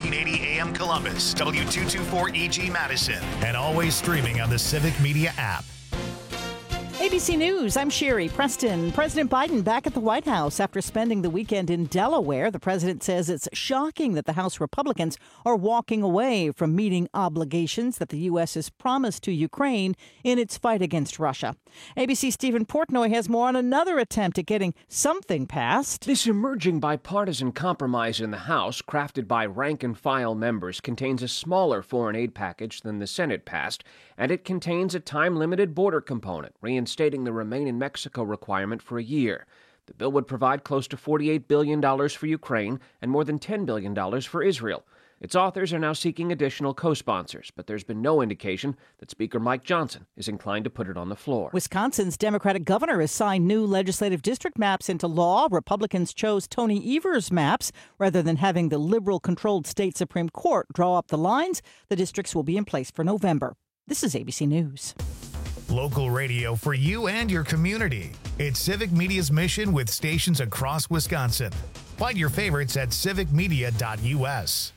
1480 AM Columbus, W224EG Madison, and always streaming on the Civic Media app. ABC News, I'm Sherry Preston. President Biden back at the White House after spending the weekend in Delaware. The president says it's shocking that the House Republicans are walking away from meeting obligations that the U.S. has promised to Ukraine in its fight against Russia. ABC's Stephen Portnoy has more on another attempt at getting something passed. This emerging bipartisan compromise in the House, crafted by rank-and-file members, contains a smaller foreign aid package than the Senate passed, and it contains a time-limited border component, reinstating the Remain in Mexico requirement for a year. The bill would provide close to $48 billion for Ukraine and more than $10 billion for Israel. Its authors are now seeking additional co-sponsors, but there's been no indication that Speaker Mike Johnson is inclined to put it on the floor. Wisconsin's Democratic governor has signed new legislative district maps into law. Republicans chose Tony Evers' maps rather than having the liberal-controlled state Supreme Court draw up the lines. The districts will be in place for November. This is ABC News. Local radio for you and your community. It's Civic Media's mission with stations across Wisconsin. Find your favorites at civicmedia.us.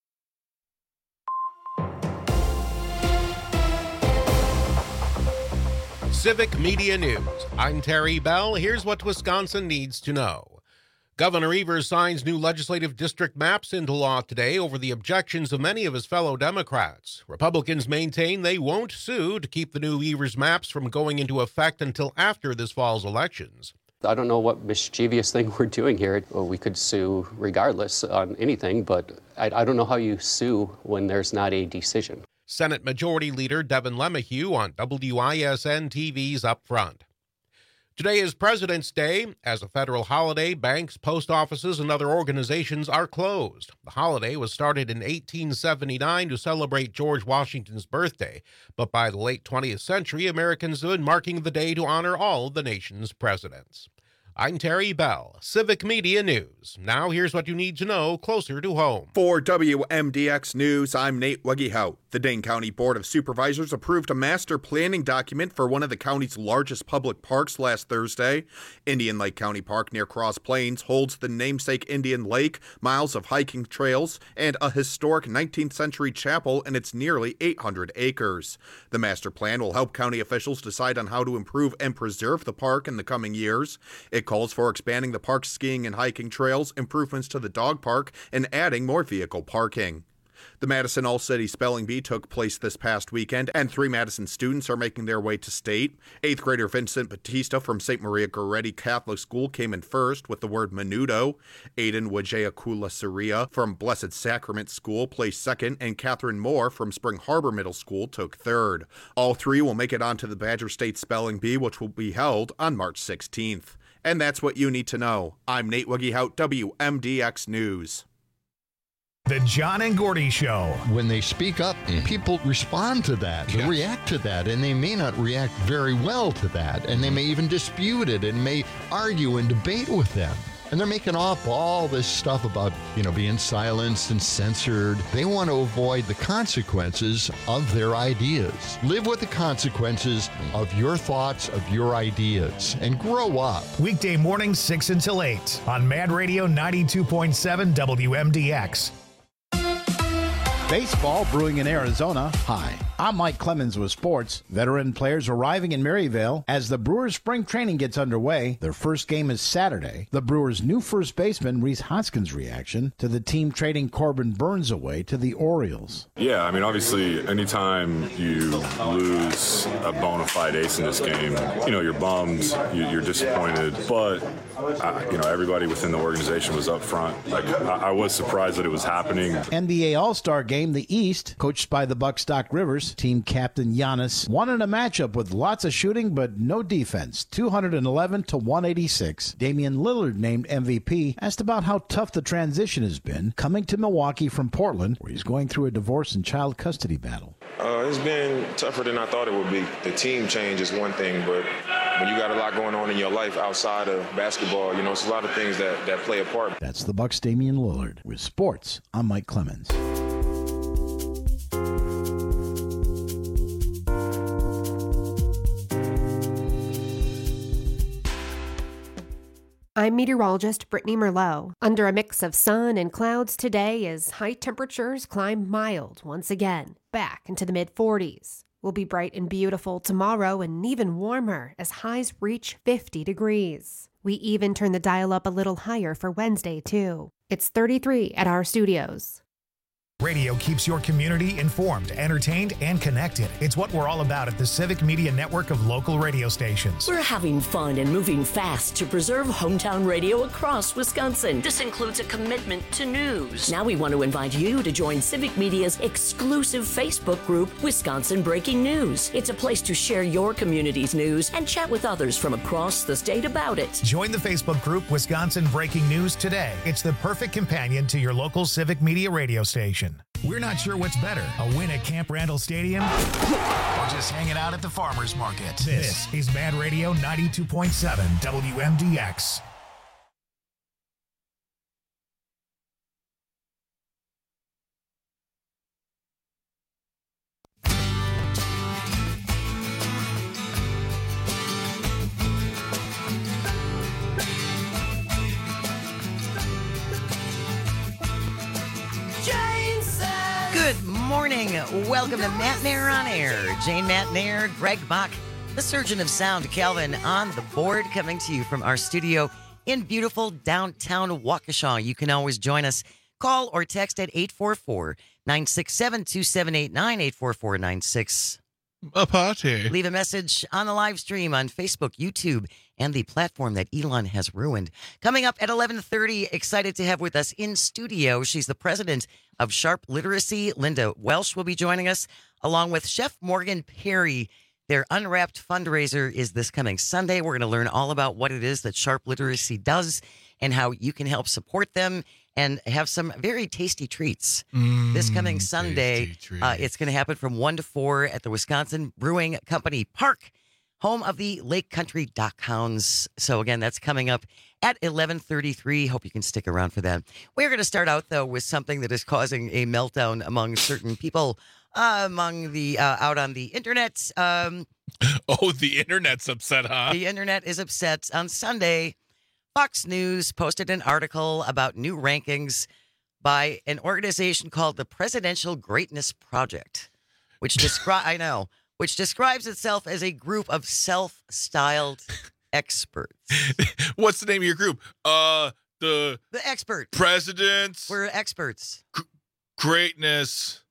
Civic Media News. I'm Terry Bell. Here's what Wisconsin needs to know. Governor Evers signs new legislative district maps into law today over the objections of many of his fellow Democrats. Republicans maintain they won't sue to keep the new Evers maps from going into effect until after this fall's elections. I don't know what mischievous thing we're doing here. Well, we could sue regardless on anything, but I don't know how you sue when there's not a decision. Senate Majority Leader Devin LeMahieu on WISN TV's Up Front. Today is President's Day. As a federal holiday, banks, post offices, and other organizations are closed. The holiday was started in 1879 to celebrate George Washington's birthday, but by the late 20th century, Americans have been marking the day to honor all of the nation's presidents. I'm Terry Bell, Civic Media News. Now here's what you need to know closer to home. For WMDX News, I'm Nate Weggehout. The Dane County Board of Supervisors approved a master planning document for one of the county's largest public parks last Thursday. Indian Lake County Park near Cross Plains holds the namesake Indian Lake, miles of hiking trails, and a historic 19th century chapel in its nearly 800 acres. The master plan will help county officials decide on how to improve and preserve the park in the coming years. It calls for expanding the park's skiing and hiking trails, improvements to the dog park, and adding more vehicle parking. The Madison All-City Spelling Bee took place this past weekend, and 3 Madison students are making their way to state. 8th grader Vincent Batista from St. Maria Goretti Catholic School came in first with the word menudo. Aiden Wajayakula Saria from Blessed Sacrament School placed second, and Catherine Moore from Spring Harbor Middle School took third. All 3 will make it onto the Badger State Spelling Bee, which will be held on March 16th. And that's what you need to know. I'm Nate Weggehout, WMDX News. The John and Gordy Show. When they speak up, people respond to that, they react to that, and they may not react very well to that, and they may even dispute it and may argue and debate with them. And they're making up all this stuff about, being silenced and censored. They want to avoid the consequences of their ideas. Live with the consequences of your thoughts, of your ideas, and grow up. Weekday mornings 6 until 8 on Mad Radio 92.7 WMDX. Baseball brewing in Arizona. Hi, I'm Mike Clemens with sports. Veteran players arriving in Maryville as the Brewers' spring training gets underway. Their first game is Saturday. The Brewers' new first baseman, Rhys Hoskins' reaction to the team trading Corbin Burns away to the Orioles. Yeah, obviously, anytime you lose a bona fide ace in this game, you're bummed, you're disappointed, but everybody within the organization was up front. I was surprised that it was happening. NBA All-Star Game, the East, coached by the Bucks Doc Rivers. Team captain Giannis won in a matchup with lots of shooting but no defense, 211 to 186. Damian Lillard, named MVP, asked about how tough the transition has been coming to Milwaukee from Portland, where he's going through a divorce and child custody battle. It's been tougher than I thought it would be. The team change is one thing, but when you got a lot going on in your life outside of basketball, it's a lot of things that play a part. That's the Bucks' Damian Lillard. With sports, I'm Mike Clemens. I'm meteorologist Brittany Merlot. Under a mix of sun and clouds today as high temperatures climb mild once again, back into the mid-40s. We'll be bright and beautiful tomorrow and even warmer as highs reach 50 degrees. We even turn the dial up a little higher for Wednesday, too. It's 33 at our studios. Radio keeps your community informed, entertained, and connected. It's what we're all about at the Civic Media Network of local radio stations. We're having fun and moving fast to preserve hometown radio across Wisconsin. This includes a commitment to news. Now we want to invite you to join Civic Media's exclusive Facebook group, Wisconsin Breaking News. It's a place to share your community's news and chat with others from across the state about it. Join the Facebook group, Wisconsin Breaking News today. It's the perfect companion to your local Civic Media radio station. We're not sure what's better, a win at Camp Randall Stadium or just hanging out at the farmer's market. This is Mad Radio 92.7 WMDX. Good morning. Welcome to Matt Nair on Air. Jane Matt Nair, Greg Bach, the surgeon of sound, Calvin on the board, coming to you from our studio in beautiful downtown Waukesha. You can always join us. Call or text at 844-967-2789, 844-96. A party. Leave a message on the live stream on Facebook, YouTube, and the platform that Elon has ruined. Coming up at 11:30, excited to have with us in studio. She's the president of Sharp Literacy. Linda Welsh will be joining us, along with Chef Morgan Perry. Their Unwrapped fundraiser is this coming Sunday. We're going to learn all about what it is that Sharp Literacy does and how you can help support them and have some very tasty treats. This coming Sunday, it's going to happen from 1 to 4 at the Wisconsin Brewing Company Park, home of the Lake Country Dockhounds. So again, that's coming up at 11:33. Hope you can stick around for that. We're going to start out, though, with something that is causing a meltdown among certain people among the out on the internet. The internet's upset, huh? The internet is upset. On Sunday, Fox News posted an article about new rankings by an organization called the Presidential Greatness Project, which describes itself as a group of self-styled experts. What's the name of your group? The experts. Presidents. We're experts. Greatness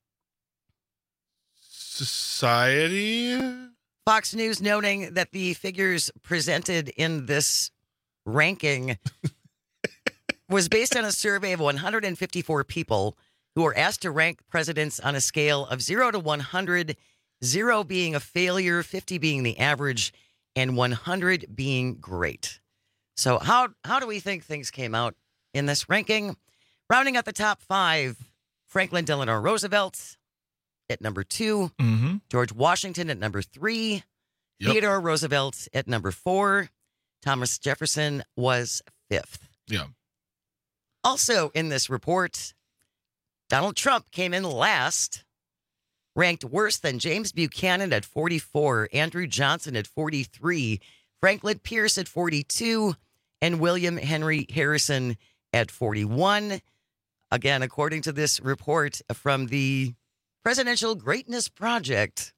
Society. Fox News noting that the figures presented in this ranking was based on a survey of 154 people who were asked to rank presidents on a scale of 0 to 100, 0 being a failure, 50 being the average, and 100 being great. So how do we think things came out in this ranking? Rounding out the top 5, Franklin Delano Roosevelt at number 2, George Washington at number 3, Theodore Roosevelt at number 4, Thomas Jefferson was 5th. Yeah. Also in this report, Donald Trump came in last, ranked worse than James Buchanan at 44, Andrew Johnson at 43, Franklin Pierce at 42, and William Henry Harrison at 41. Again, according to this report from the Presidential Greatness Project.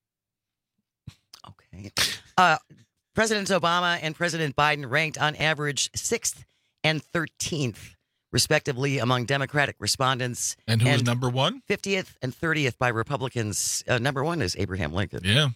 Okay. President Obama and President Biden ranked on average 6th and 13th, respectively, among Democratic respondents. And who was number 1? 50th and 30th by Republicans. Number 1 is Abraham Lincoln. Yeah.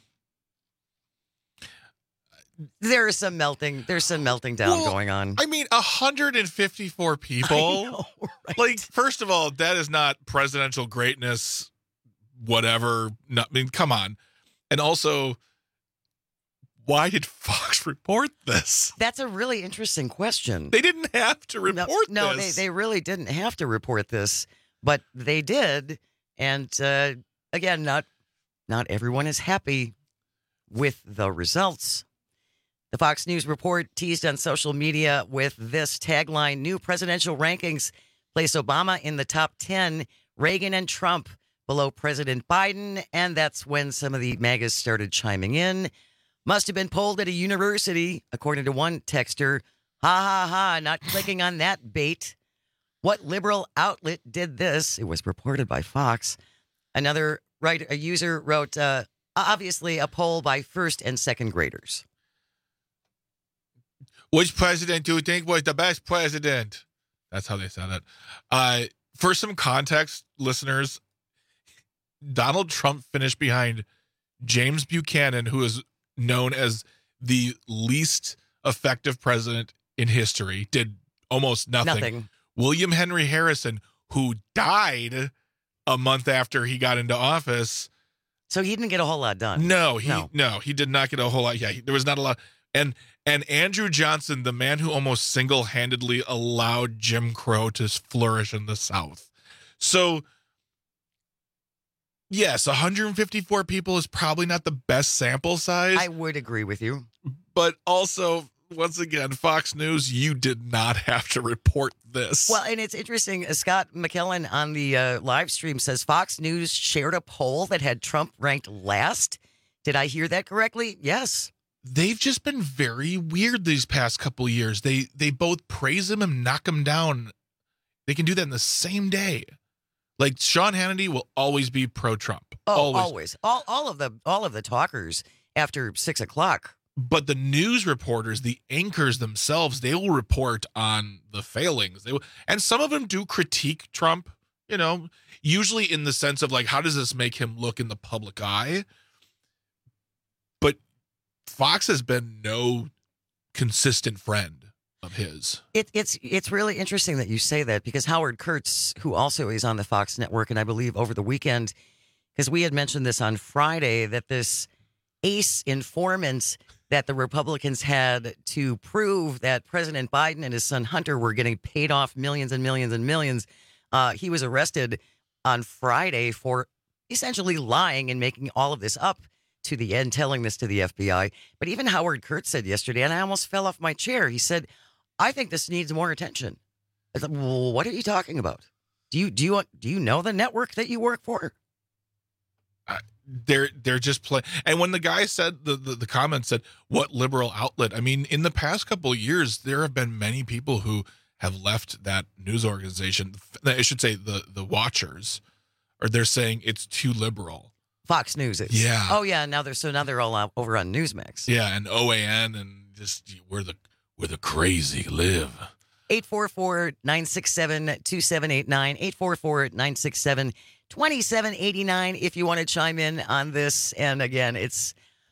There's some melting down going on. I mean, 154 people. I know, right? Like, first of all, that is not presidential greatness, whatever. I mean, come on. And also, why did Fox report this? That's a really interesting question. They didn't have to report no, this. They really didn't have to report this, but they did. And again, not everyone is happy with the results. The Fox News report teased on social media with this tagline: new presidential rankings place Obama in the top 10, Reagan and Trump below President Biden. And that's when some of the MAGAs started chiming in. Must have been polled at a university, according to one texter. Ha ha ha, not clicking on that bait. What liberal outlet did this? It was reported by Fox. A user wrote, obviously a poll by first and second graders. Which president do you think was the best president? That's how they said it. For some context, listeners, Donald Trump finished behind James Buchanan, who is known as the least effective president in history, did almost nothing. William Henry Harrison, who died a month after he got into office. So he didn't get a whole lot done. No, he did not get a whole lot. Yeah, there was not a lot. And Andrew Johnson, the man who almost single-handedly allowed Jim Crow to flourish in the South. So, yes, 154 people is probably not the best sample size. I would agree with you. But also, once again, Fox News, you did not have to report this. Well, and it's interesting. Scott McKellen on the live stream says Fox News shared a poll that had Trump ranked last. Did I hear that correctly? Yes. They've just been very weird these past couple of years. They both praise him and knock him down. They can do that in the same day. Like Sean Hannity will always be pro-Trump. Oh, always. All of the talkers after 6 o'clock. But the news reporters, the anchors themselves, they will report on the failings. And some of them do critique Trump, usually in the sense of like, how does this make him look in the public eye? But Fox has been no consistent friend of his. It's really interesting that you say that, because Howard Kurtz, who also is on the Fox network, and I believe over the weekend, because we had mentioned this on Friday, that this ace informant that the Republicans had to prove that President Biden and his son Hunter were getting paid off millions and millions and millions. He was arrested on Friday for essentially lying and making all of this up to the end, telling this to the FBI. But even Howard Kurtz said yesterday, and I almost fell off my chair, he said, I think this needs more attention. I thought, well, what are you talking about? Do you know the network that you work for? They're just playing. And when the guy said the comment said, what liberal outlet? I mean, in the past couple of years, there have been many people who have left that news organization. I should say the watchers, or they're saying it's too liberal. Fox News is. Yeah. Oh yeah. Now they're all out over on Newsmax. Yeah, and OAN, and just where the crazy live. 844-967-2789. 844-967-2789 if you want to chime in on this. And again, it's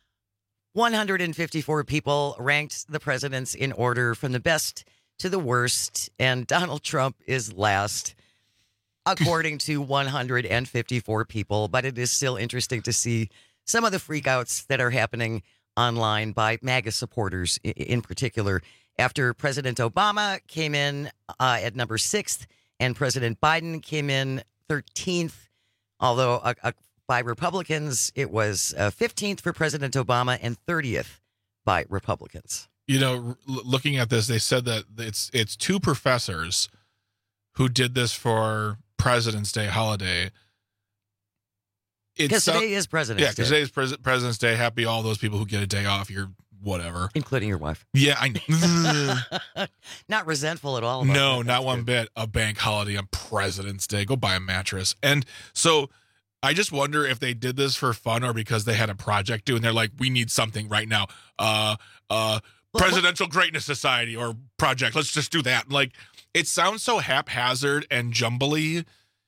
154 people ranked the presidents in order from the best to the worst. And Donald Trump is last, according to 154 people. But it is still interesting to see some of the freakouts that are happening online by MAGA supporters in particular. After President Obama came in at number 6th and President Biden came in 13th, although by Republicans, it was 15th for President Obama and 30th by Republicans. Looking at this, they said that it's two professors who did this for President's Day holiday. Because today is President's Day. Yeah, because today is President's Day. Happy all those people who get a day off. You're whatever. Including your wife. Yeah, I know. Not resentful at all. No, not one bit. A bank holiday on President's Day. Go buy a mattress. And so I just wonder if they did this for fun or because they had a project due and they're like, we need something right now. Presidential Greatness Society or project. Let's just do that. Like, it sounds so haphazard and jumbly.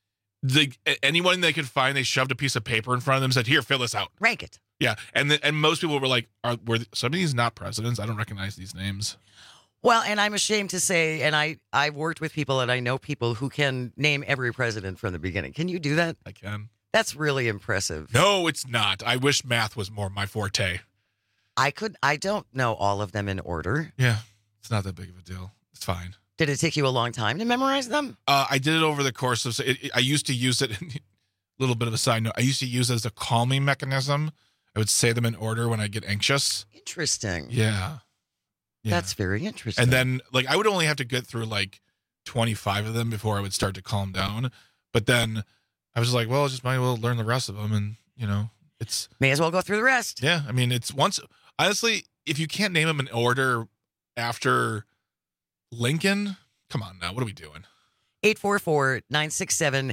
Anyone they could find, they shoved a piece of paper in front of them and said, here, fill this out. Rank it. Yeah, and most people were like, were some of these not presidents? I don't recognize these names. Well, and I'm ashamed to say, and I've worked with people and I know people who can name every president from the beginning. Can you do that? I can. That's really impressive. No, it's not. I wish math was more my forte. I don't know all of them in order. Yeah, it's not that big of a deal. It's fine. Did it take you a long time to memorize them? I did it over the course of, I used to use it, a little bit of a side note, I used to use it as a calming mechanism. I would say them in order when I get anxious. Interesting. Yeah. That's very interesting. And then, I would only have to get through, 25 of them before I would start to calm down. But then I was like, well, I just might as well learn the rest of them. And, it's... May as well go through the rest. Yeah. I mean, it's once... Honestly, if you can't name them in order after Lincoln? Come on now. What are we doing? 844-967-2789,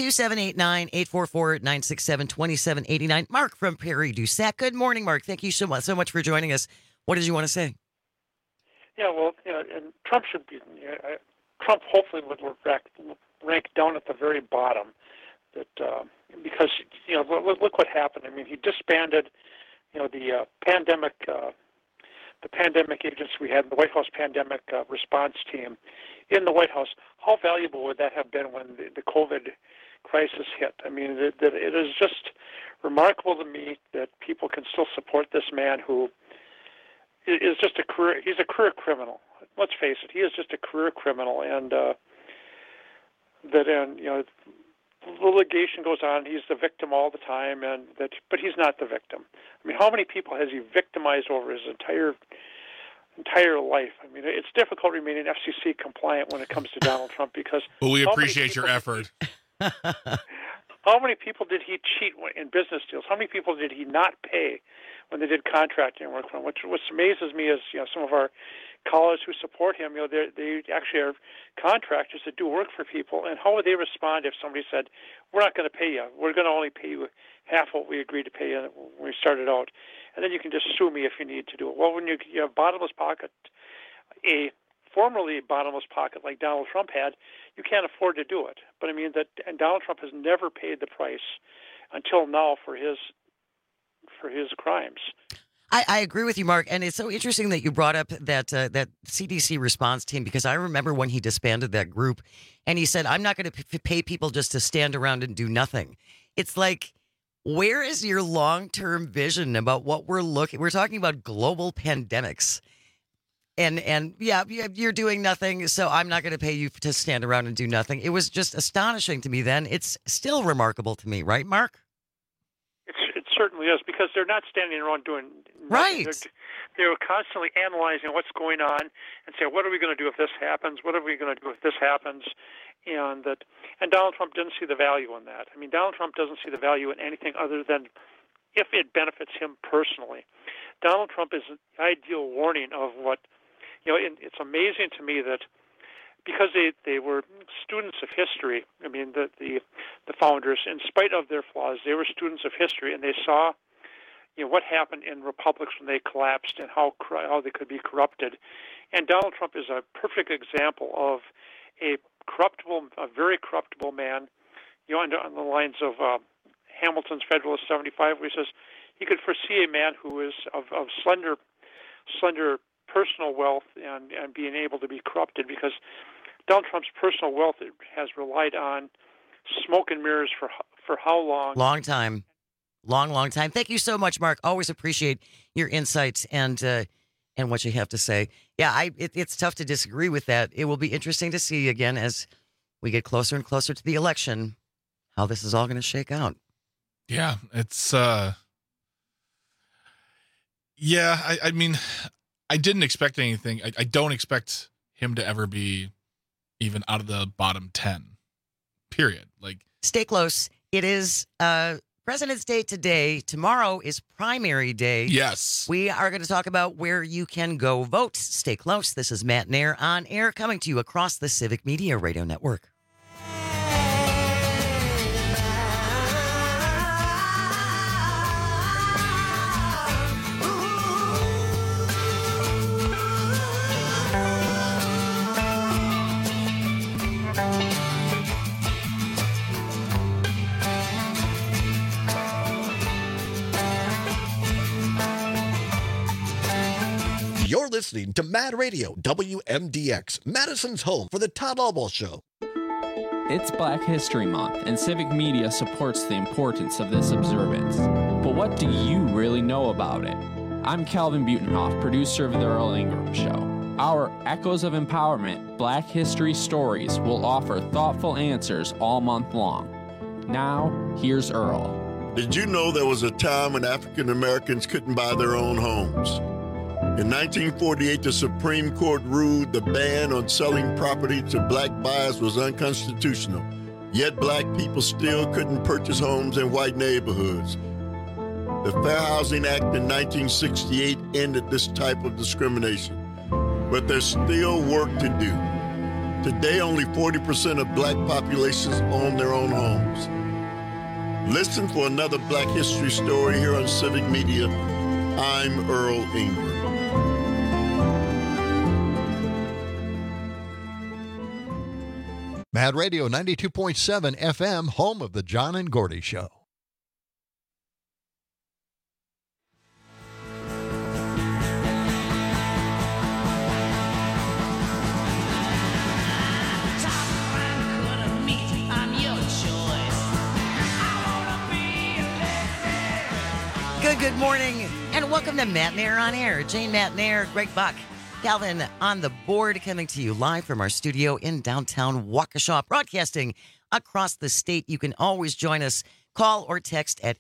844-967-2789. Mark from Prairie du Sac. Good morning, Mark. Thank you so much for joining us. What did you want to say? Yeah, well, and Trump should be. Trump hopefully would rank down at the very bottom. That because look what happened. I mean, he disbanded, the pandemic agents we had, the White House pandemic response team in the White House. How valuable would that have been when the COVID crisis hit? I mean, it is just remarkable to me that people can still support this man who is just he's a career criminal. Let's face it, he is just a career criminal, and the litigation goes on. He's the victim all the time, but he's not the victim. I mean, how many people has he victimized over his entire life? I mean, it's difficult remaining FCC compliant when it comes to Donald Trump because. Well, we appreciate your effort. How many people did he cheat in business deals? How many people did he not pay when they did contracting work for him? What amazes me is some of our callers who support him. They actually are contractors that do work for people. And how would they respond if somebody said, "We're not going to pay you. We're going to only pay you half what we agreed to pay you when we started out, and then you can just sue me if you need to do it." Well, when you have bottomless pocket, a formerly bottomless pocket like Donald Trump had, you can't afford to do it. But I mean and Donald Trump has never paid the price until now for his crimes. I agree with you, Mark, and it's so interesting that you brought up that CDC response team because I remember when he disbanded that group, and he said, "I'm not going to pay people just to stand around and do nothing." It's like, where is your long-term vision about what we're looking? We're talking about global pandemics. And yeah, you're doing nothing, so I'm not going to pay you to stand around and do nothing. It was just astonishing to me then. It's still remarkable to me, right, Mark? It certainly is, because they're not standing around doing nothing. Right. They're constantly analyzing what's going on and say, what are we going to do if this happens? What are we going to do if this happens? And Donald Trump didn't see the value in that. I mean, Donald Trump doesn't see the value in anything other than if it benefits him personally. Donald Trump is an ideal warning of what, it's amazing to me that because they were students of history. I mean, the founders, in spite of their flaws, they were students of history, and they saw, what happened in republics when they collapsed and how they could be corrupted. And Donald Trump is a perfect example of a very corruptible man. On the lines of Hamilton's Federalist 75, where he says he could foresee a man who is of slender personal wealth and being able to be corrupted, because Donald Trump's personal wealth has relied on smoke and mirrors for how long? Long time. Long time. Thank you so much, Mark. Always appreciate your insights and what you have to say. Yeah, it's tough to disagree with that. It will be interesting to see again as we get closer and closer to the election how this is all going to shake out. Yeah, it's I mean, I didn't expect anything. I don't expect him to ever be even out of the bottom 10, period. Like, stay close. It is President's Day today. Tomorrow is primary day. Yes. We are going to talk about where you can go vote. Stay close. This is Matt Nair on air, coming to you across the Civic Media Radio Network. You're listening to Mad Radio, WMDX, Madison's home for the Todd Albaugh Show. It's Black History Month, and Civic Media supports the importance of this observance. But what do you really know about it? I'm Calvin Butenhoff, producer of The Earl Ingram Show. Our Echoes of Empowerment Black History Stories will offer thoughtful answers all month long. Now, here's Earl. Did you know there was a time when African Americans couldn't buy their own homes? In 1948, the Supreme Court ruled the ban on selling property to black buyers was unconstitutional. Yet black people still couldn't purchase homes in white neighborhoods. The Fair Housing Act in 1968 ended this type of discrimination. but there's still work to do. Today, only 40% of black populations own their own homes. Listen for another Black History story here on Civic Media. I'm Earl Ingram. Mad Radio 92.7 FM, home of the John and Gordy Show. Good morning, and welcome to Matt Nair on Air. Jane Matt Nair, Greg Buck, Calvin on the board, coming to you live from our studio in downtown Waukesha, broadcasting across the state. You can always join us. Call or text at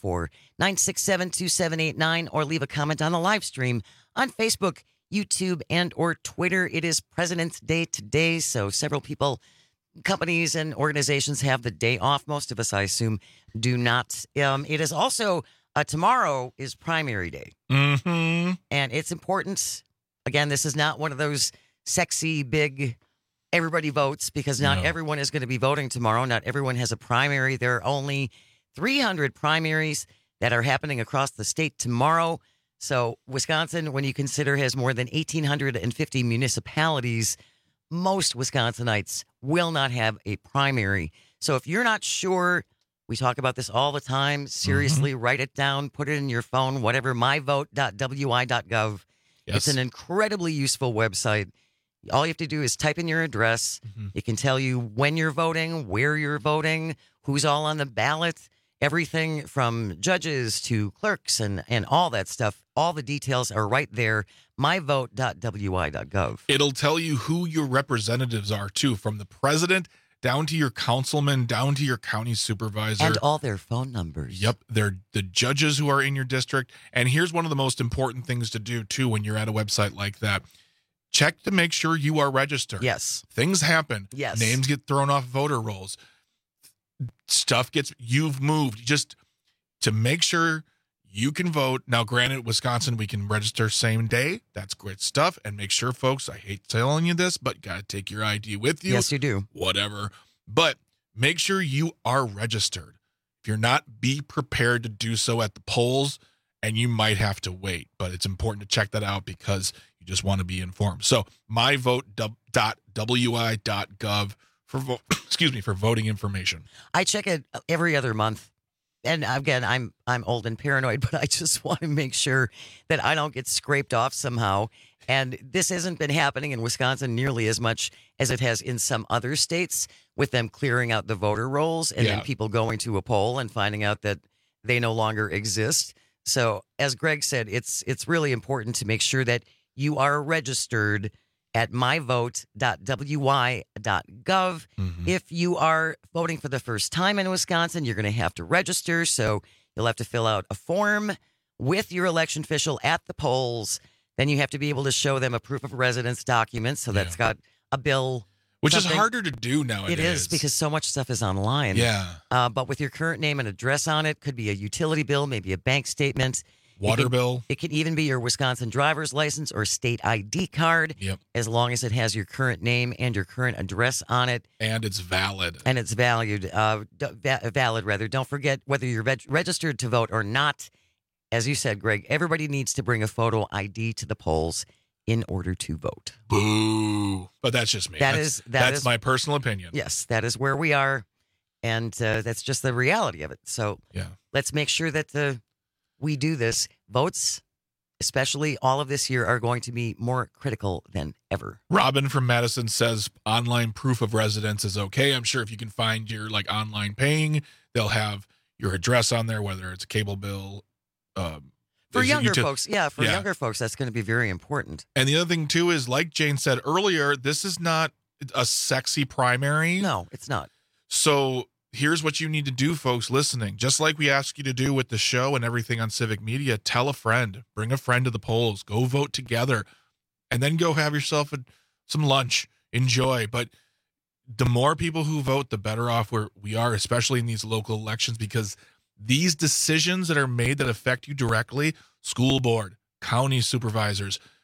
844-967-2789 or leave a comment on the live stream on Facebook, YouTube, and or Twitter. It is President's Day today, so several people, companies, and organizations have the day off. Most of us, I assume, do not. It is also tomorrow is primary day. Mm-hmm. And it's important. Again, this is not one of those sexy, big, everybody votes, because not everyone is going to be voting tomorrow. Not everyone has a primary. There are only 300 primaries that are happening across the state tomorrow. So Wisconsin, when you consider, has more than 1,850 municipalities, most Wisconsinites will not have a primary. So if you're not sure, we talk about this all the time. Seriously, write it down, put it in your phone, whatever, myvote.wi.gov. Yes. It's an incredibly useful website. All you have to do is type in your address. It can tell you when you're voting, where you're voting, who's all on the ballot, everything from judges to clerks and all that stuff. All the details are right there, myvote.wi.gov. It'll tell you who your representatives are, too, from the president down to your councilman, down to your county supervisor. And all their phone numbers. Yep. They're the judges who are in your district. And here's one of the most important things to do, too, when you're at a website like that. Check to make sure you are registered. Yes. Things happen. Yes. Names get thrown off voter rolls. You've moved. Just to make sure you can vote. Now, granted, Wisconsin, we can register same day. That's great stuff. And make sure, folks, I hate telling you this, but got to take your ID with you. Yes, you do. Whatever. But make sure you are registered. If you're not, be prepared to do so at the polls, and you might have to wait. But it's important to check that out because you just want to be informed. So myvote.wi.gov for for voting information. I check it every other month. And again, I'm old and paranoid, but I just want to make sure that I don't get scraped off somehow. And this hasn't been happening in Wisconsin nearly as much as it has in some other states, with them clearing out the voter rolls and then people going to a poll and finding out that they no longer exist. So as Greg said, it's really important to make sure that you are registered at myvote.wi.gov. If you are voting for the first time in Wisconsin, you're going to have to register. So you'll have to fill out a form with your election official at the polls. Then you have to be able to show them a proof of residence document. So that's got a bill. Which is harder to do nowadays. It is, because so much stuff is online. Yeah. But with your current name and address on it, could be a utility bill, maybe a bank statement. Water bill. It can even be your Wisconsin driver's license or state ID card. Yep. As long as it has your current name and your current address on it. And it's valid. And it's valid. Don't forget, whether you're registered to vote or not, as you said, Greg, everybody needs to bring a photo ID to the polls in order to vote. Boo. But that's just me. That's my personal opinion. Yes, that is where we are. And that's just the reality of it. So let's make sure that we do this. Votes, especially all of this year, are going to be more critical than ever. Robin from Madison says online proof of residence is okay. I'm sure if you can find your online paying, they'll have your address on there, whether it's a cable bill. For younger folks, younger folks, that's going to be very important. And the other thing, too, is like Jane said earlier, this is not a sexy primary. No, it's not. So here's what you need to do, folks listening. Just like we ask you to do with the show and everything on Civic Media, tell a friend, bring a friend to the polls, go vote together, and then go have yourself some lunch. Enjoy. But the more people who vote, the better off we are, especially in these local elections, because these decisions that are made that affect you directly, school board, county supervisors,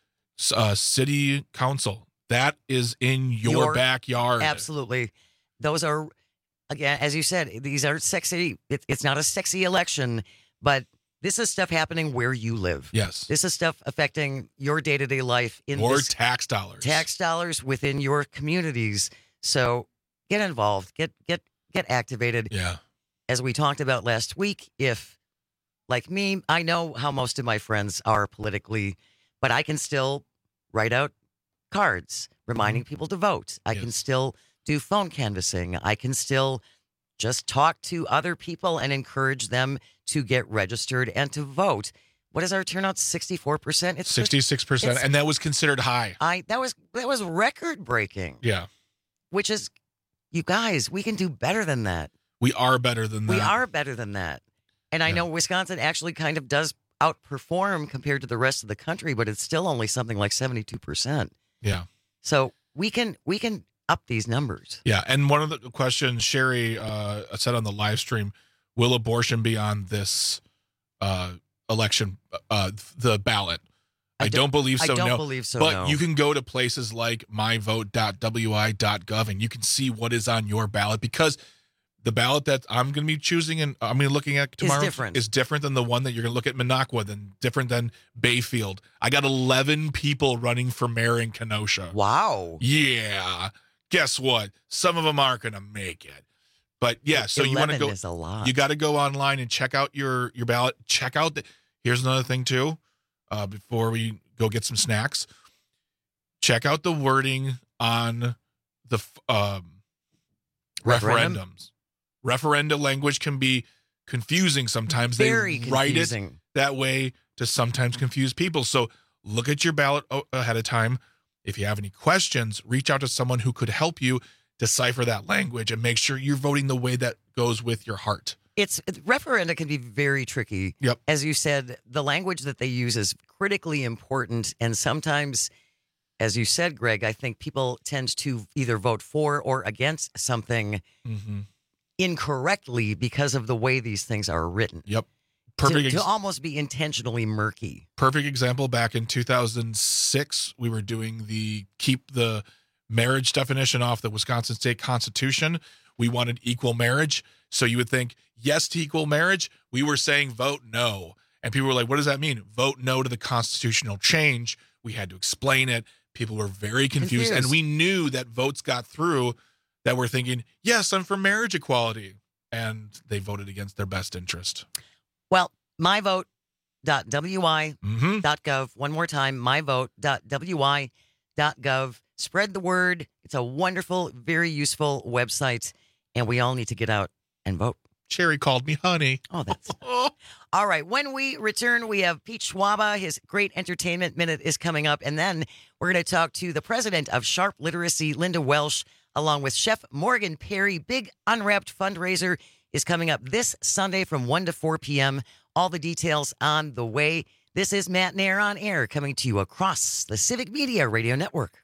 city council. That is in your backyard. Absolutely. Those are, again, as you said, these aren't sexy. It's not a sexy election, but this is stuff happening where you live. Yes. This is stuff affecting your day-to-day life. Or tax dollars. Tax dollars within your communities. So get involved. Get activated. Yeah. As we talked about last week, if, like me, I know how most of my friends are politically, but I can still write out cards reminding people to vote. I can still do phone canvassing. I can still just talk to other people and encourage them to get registered and to vote. What is our turnout? 64%? It's 66%, and that was considered high. That was record breaking. Yeah. Which is, you guys, we can do better than that. We are better than that. We are better than that. And I know Wisconsin actually kind of does outperform compared to the rest of the country, but it's still only something like 72%. Yeah. So we can up these numbers. Yeah, and one of the questions Sherry said on the live stream, will abortion be on this election, the ballot? I don't believe so. I don't believe so, But you can go to places like myvote.wi.gov and you can see what is on your ballot, because the ballot that I'm going to be choosing and I'm going to be looking at tomorrow is different than the one that you're going to look at Minocqua, than different than Bayfield. I got 11 people running for mayor in Kenosha. Wow. Yeah. Guess what? Some of them aren't going to make it. But yeah, so you want to go. Is a lot. You got to go online and check out your ballot. Check out here's another thing too. Before we go get some snacks, check out the wording on the referendums. Referenda language can be confusing sometimes. Very they write confusing. it that way to sometimes confuse people. So look at your ballot ahead of time. If you have any questions, reach out to someone who could help you decipher that language and make sure you're voting the way that goes with your heart. Referenda can be very tricky. Yep. As you said, the language that they use is critically important. And sometimes, as you said, Greg, I think people tend to either vote for or against something incorrectly because of the way these things are written. Yep. To almost be intentionally murky. Perfect example, back in 2006, we were doing keep the marriage definition off the Wisconsin State Constitution. We wanted equal marriage. So you would think yes to equal marriage. We were saying vote no. And people were like, what does that mean? Vote no to the constitutional change. We had to explain it. People were very confused. And we knew that votes got through that were thinking, yes, I'm for marriage equality. And they voted against their best interest. Well, myvote.wi.gov. One more time, myvote.wi.gov. Spread the word. It's a wonderful, very useful website, and we all need to get out and vote. Sherry called me honey. Oh, that's all right. When we return, we have Pete Schwaba. His great entertainment minute is coming up, and then we're going to talk to the president of Sharp Literacy, Linda Welsh, along with Chef Morgan Perry. Big Unwrapped fundraiser is coming up this Sunday from 1 to 4 p.m. All the details on the way. This is Matt Nair on Air, coming to you across the Civic Media Radio Network.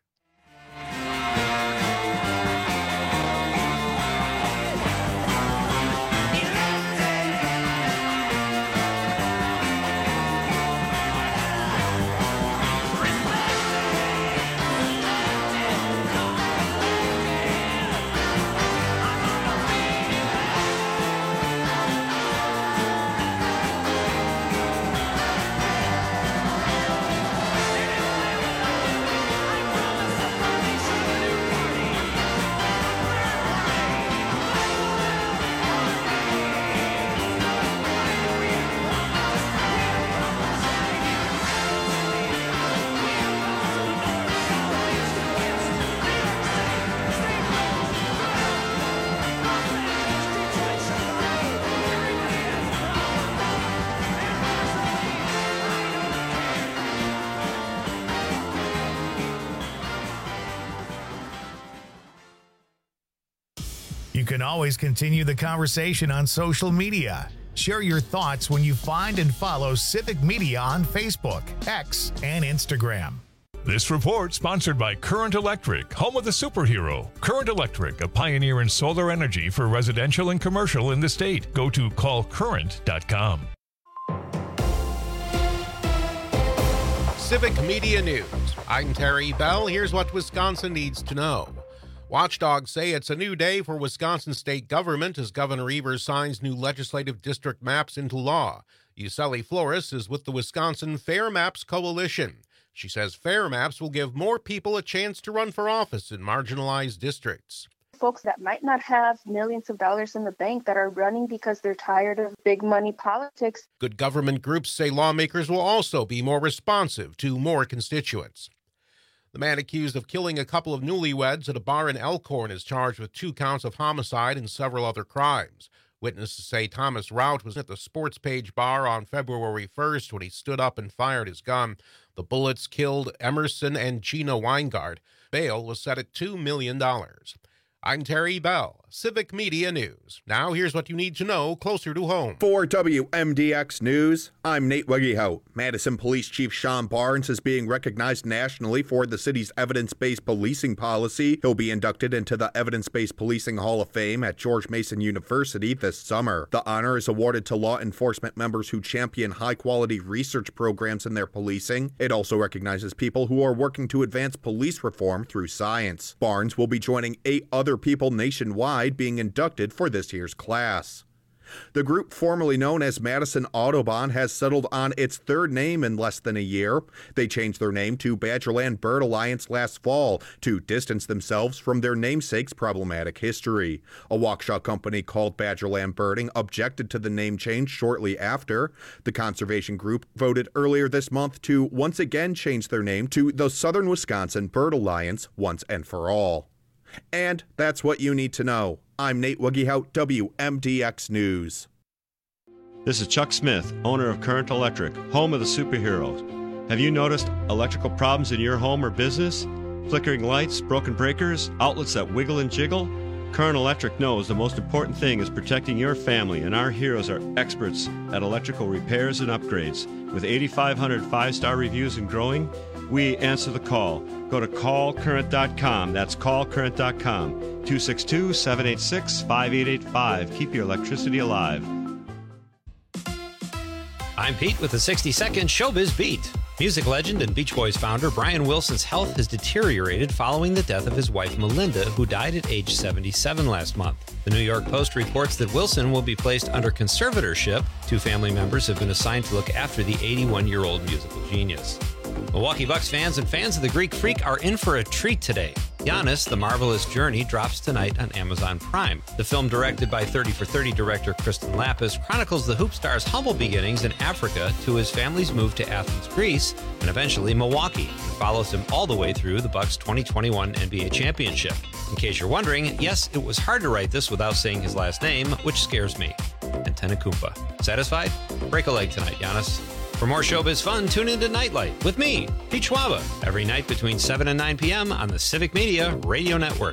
You can always continue the conversation on social media. Share your thoughts when you find and follow Civic Media on Facebook, X, and Instagram. This report sponsored by Current Electric, home of the superhero. Current Electric, a pioneer in solar energy for residential and commercial in the state. Go to callcurrent.com. Civic Media News. I'm Terry Bell. Here's what Wisconsin needs to know. Watchdogs say it's a new day for Wisconsin state government as Governor Evers signs new legislative district maps into law. Yuseli Flores is with the Wisconsin Fair Maps Coalition. She says Fair Maps will give more people a chance to run for office in marginalized districts. Folks that might not have millions of dollars in the bank that are running because they're tired of big money politics. Good government groups say lawmakers will also be more responsive to more constituents. The man accused of killing a couple of newlyweds at a bar in Elkhorn is charged with 2 counts of homicide and several other crimes. Witnesses say Thomas Rout was at the Sports Page bar on February 1st when he stood up and fired his gun. The bullets killed Emerson and Gina Weingart. Bail was set at $2 million. I'm Terry Bell, Civic Media News. Now here's what you need to know closer to home. For WMDX News, I'm Nate Weggehout. Madison Police Chief Sean Barnes is being recognized nationally for the city's evidence-based policing policy. He'll be inducted into the Evidence-Based Policing Hall of Fame at George Mason University this summer. The honor is awarded to law enforcement members who champion high-quality research programs in their policing. It also recognizes people who are working to advance police reform through science. Barnes will be joining 8 other people nationwide being inducted for this year's class. The group formerly known as Madison Audubon has settled on its 3rd name in less than a year. They changed their name to Badgerland Bird Alliance last fall to distance themselves from their namesake's problematic history. A Waukesha company called Badgerland Birding objected to the name change shortly after. The conservation group voted earlier this month to once again change their name to the Southern Wisconsin Bird Alliance once and for all. And that's what you need to know. I'm Nate Weggehout, WMDX News. This is Chuck Smith, owner of Current Electric, home of the superheroes. Have you noticed electrical problems in your home or business? Flickering lights, broken breakers, outlets that wiggle and jiggle? Current Electric knows the most important thing is protecting your family, and our heroes are experts at electrical repairs and upgrades. With 8,500 five-star reviews and growing, we answer the call. Go to callcurrent.com. That's callcurrent.com. 262-786-5885. Keep your electricity alive. I'm Pete with the 60-second Showbiz Beat. Music legend and Beach Boys founder Brian Wilson's health has deteriorated following the death of his wife Melinda, who died at age 77 last month. The New York Post reports that Wilson will be placed under conservatorship. 2 family members have been assigned to look after the 81-year-old musical genius. Milwaukee Bucks fans and fans of the Greek Freak are in for a treat today. Giannis, The Marvelous Journey drops tonight on Amazon Prime. The film, directed by 30 for 30 director Kristen Lapis, chronicles the hoop star's humble beginnings in Africa to his family's move to Athens, Greece, and eventually Milwaukee, and follows him all the way through the Bucks' 2021 NBA championship. In case you're wondering, yes, it was hard to write this without saying his last name, which scares me. Antetokounmpo. Satisfied? Break a leg tonight, Giannis. For more showbiz fun, tune into Nightlight with me, Pete Schwaba, every night between 7 and 9 p.m. on the Civic Media Radio Network.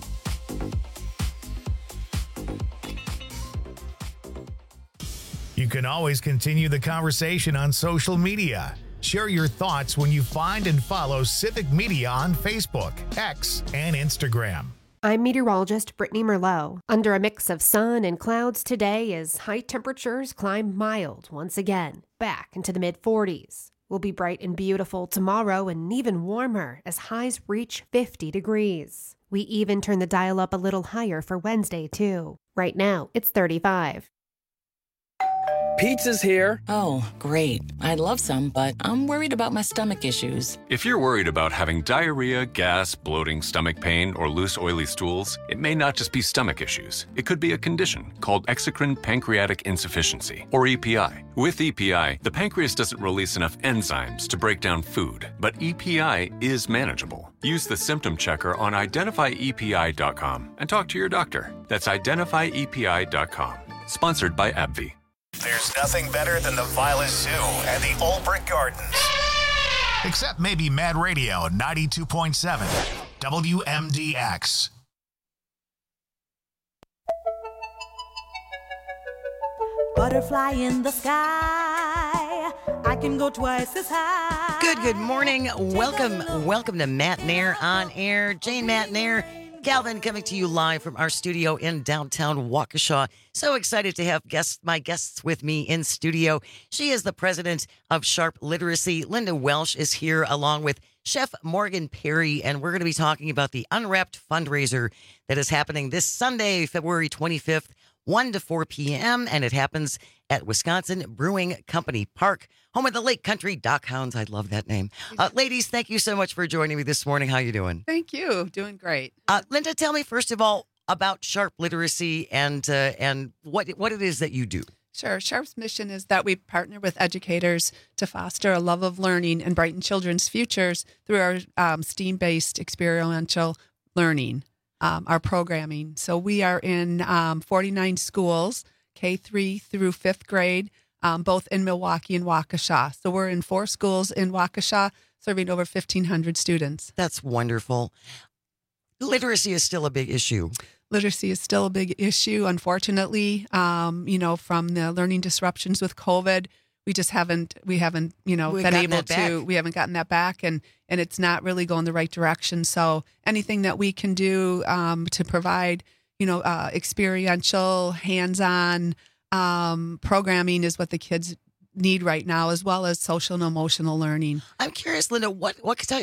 You can always continue the conversation on social media. Share your thoughts when you find and follow Civic Media on Facebook, X, and Instagram. I'm meteorologist Brittany Merlot. Under a mix of sun and clouds today as high temperatures climb mild once again, back into the mid-40s. We'll be bright and beautiful tomorrow and even warmer as highs reach 50 degrees. We even turn the dial up a little higher for Wednesday, too. Right now, it's 35. Pizza's here. Oh, great. I'd love some, but I'm worried about my stomach issues. If you're worried about having diarrhea, gas, bloating, stomach pain, or loose, oily stools, it may not just be stomach issues. It could be a condition called exocrine pancreatic insufficiency, or EPI. With EPI, the pancreas doesn't release enough enzymes to break down food, but EPI is manageable. Use the symptom checker on identifyepi.com and talk to your doctor. That's identifyepi.com. Sponsored by AbbVie. There's nothing better than the Violet Zoo and the Old Brick Gardens. Except maybe Mad Radio 92.7 WMDX. Butterfly in the sky, I can go twice as high. Good morning. Welcome to Matt Nair on Air. Jane Matt Nair Calvin coming to you live from our studio in downtown Waukesha. So excited to have my guests with me in studio. She is the president of Sharp Literacy. Linda Welsh is here along with Chef Morgan Perry, and we're going to be talking about the Unwrapped fundraiser that is happening this Sunday, February 25th, 1 to 4 p.m., and it happens at Wisconsin Brewing Company Park, home of the Lake Country Dockhounds. I love that name. Ladies, thank you so much for joining me this morning. How you doing? Thank you. Doing great. Linda, tell me first of all about Sharp Literacy and what it is that you do. Sure. Sharp's mission is that we partner with educators to foster a love of learning and brighten children's futures through our STEAM-based experiential learning, our programming. So we are in 49 schools, K-3 through 5th grade, both in Milwaukee and Waukesha. So we're in 4 schools in Waukesha, serving over 1,500 students. That's wonderful. Literacy is still a big issue. Literacy is still a big issue, unfortunately. From the learning disruptions with COVID, we haven't been able to, we haven't gotten that back, and it's not really going the right direction. So anything that we can do to provide, experiential, hands-on programming is what the kids need right now, as well as social and emotional learning. I'm curious, Linda, what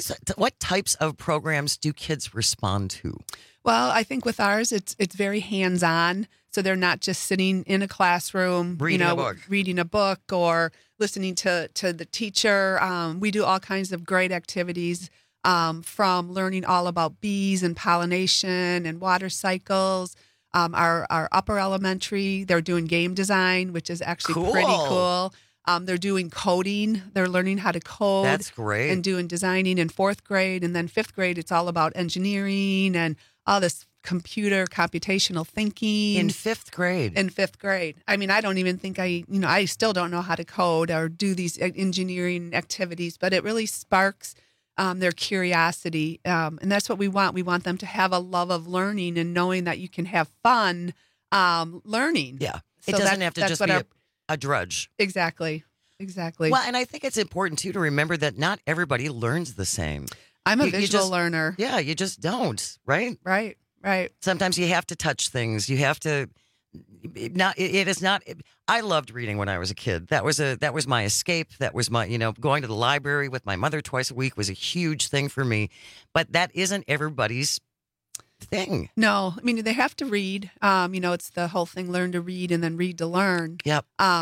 types of programs do kids respond to? Well, I think with ours, it's very hands-on. So they're not just sitting in a classroom, reading a book or listening to the teacher. We do all kinds of great activities, from learning all about bees and pollination and water cycles. Our upper elementary, they're doing game design, which is actually pretty cool. They're doing coding. They're learning how to code. That's great. And doing designing in 4th grade. And then 5th grade, it's all about engineering and all this computational thinking. In 5th grade? In 5th grade. I mean, I don't even think I still don't know how to code or do these engineering activities, but it really sparks their curiosity. And that's what we want. We want them to have a love of learning and knowing that you can have fun learning. Yeah. It doesn't have to just be a drudge. Exactly. Well, and I think it's important, too, to remember that not everybody learns the same. I'm a visual learner. Yeah, you just don't, right? Right. Sometimes you have to touch things. You have to. It is not. I loved reading when I was a kid. That was my escape. That was my, going to the library with my mother twice a week was a huge thing for me. But that isn't everybody's thing. No, I mean, they have to read. It's the whole thing, learn to read and then read to learn. Yep.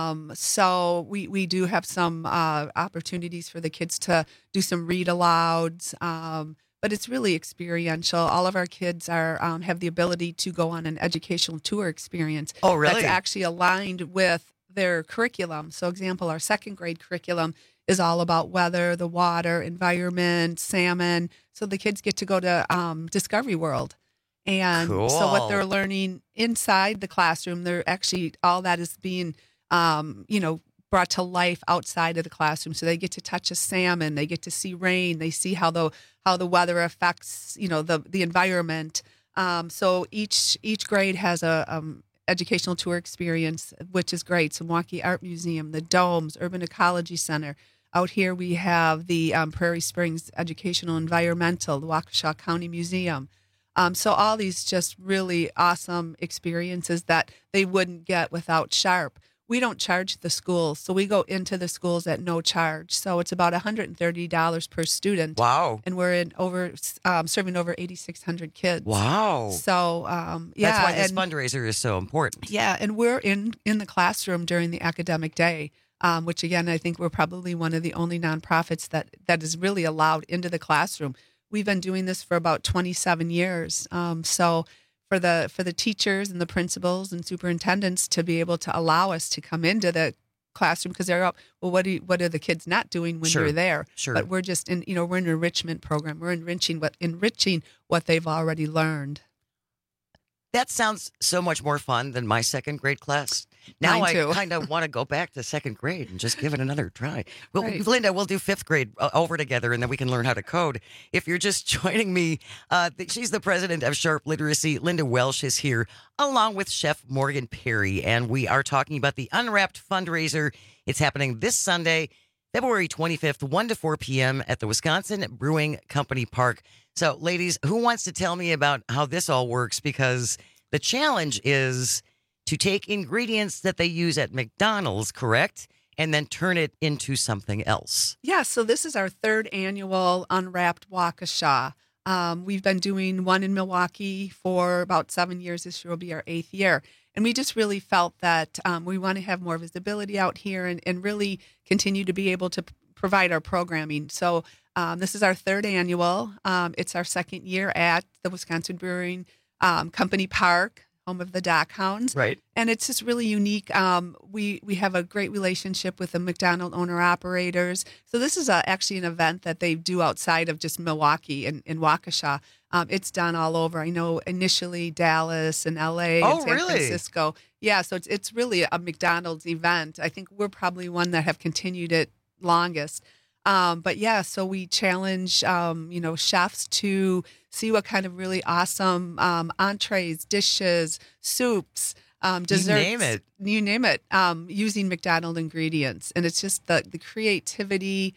So we do have some opportunities for the kids to do some read alouds. But it's really experiential. All of our kids have the ability to go on an educational tour experience. Oh, really? That's actually aligned with their curriculum. So, example, our 2nd grade curriculum is all about weather, the water, environment, salmon. So the kids get to go to Discovery World. And so what they're learning inside the classroom, they're actually, all that is being, brought to life outside of the classroom. So they get to touch a salmon, they get to see rain, they see how the weather affects, the environment. So each grade has a educational tour experience, which is great. So Milwaukee Art Museum, the Domes, Urban Ecology Center. Out here we have the Prairie Springs Educational Environmental, the Waukesha County Museum. So all these just really awesome experiences that they wouldn't get without Sharp. We don't charge the schools, so we go into the schools at no charge. So it's about $130 per student. Wow! And we're serving over 8,600 kids. Wow! So that's why this fundraiser is so important. Yeah, and we're in the classroom during the academic day, which again I think we're probably one of the only nonprofits that is really allowed into the classroom. We've been doing this for about 27 years. So for the teachers and the principals and superintendents to be able to allow us to come into the classroom, because they're up, well, what are the kids not doing when you're there? Sure. But we're just we're in an enrichment program. We're enriching what they've already learned. That sounds so much more fun than my 2nd grade class. Now I kind of want to go back to 2nd grade and just give it another try. Well, right. Linda, we'll do 5th grade over together, and then we can learn how to code. If you're just joining me, she's the president of Sharp Literacy. Linda Welsh is here, along with Chef Morgan Perry, and we are talking about the Unwrapped fundraiser. It's happening this Sunday, February 25th, 1 to 4 p.m. at the Wisconsin Brewing Company Park. So, ladies, who wants to tell me about how this all works? Because the challenge is to take ingredients that they use at McDonald's, correct? And then turn it into something else. Yeah, so this is our third annual Unwrapped Waukesha. We've been doing one in Milwaukee for about 7 years. This year will be our 8th year. And we just really felt that we want to have more visibility out here and really continue to be able to provide our programming. So this is our third annual. It's our second year at the Wisconsin Brewing Company Park, home of the Dock Hounds. Right. And it's just really unique. We have a great relationship with the McDonald owner-operators. So this is actually an event that they do outside of just Milwaukee and Waukesha. It's done all over. I know initially Dallas and L.A. and San Francisco. Yeah, so it's really a McDonald's event. I think we're probably one that have continued it longest. But yeah, so we challenge, chefs to see what kind of really awesome entrees, dishes, soups, desserts. You name it. Using McDonald ingredients. And it's just the creativity